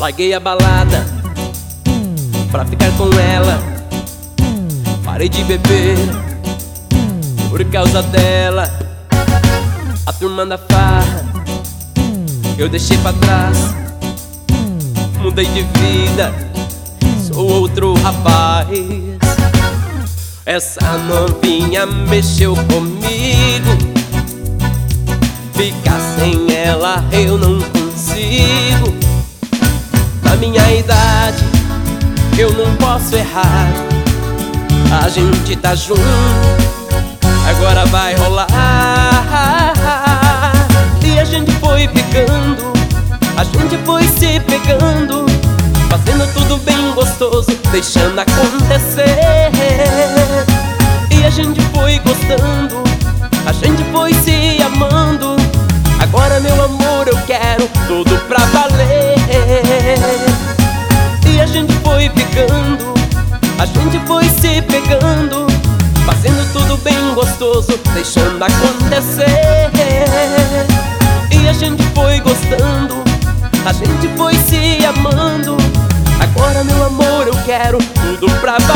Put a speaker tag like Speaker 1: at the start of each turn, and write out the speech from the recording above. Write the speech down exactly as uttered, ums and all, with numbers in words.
Speaker 1: Larguei a balada pra ficar com ela. Parei de beber por causa dela. A turma da farra eu deixei pra trás. Mudei de vida, sou outro rapaz. Essa novinha mexeu comigo. Ficar sem ela eu não consigo. Na minha idade eu não posso errar. A gente tá junto, agora vai rolar. E a gente foi ficando, a gente foi se pegando, fazendo tudo bem gostoso, deixando acontecer. E a gente foi gostando, a gente foi se amando. Agora meu amor eu quero tudo pra valer. E a gente foi ficando, a gente foi se pegando, fazendo tudo bem gostoso, deixando acontecer. E a gente foi gostando, a gente foi se amando. Agora meu amor eu quero tudo pra valer.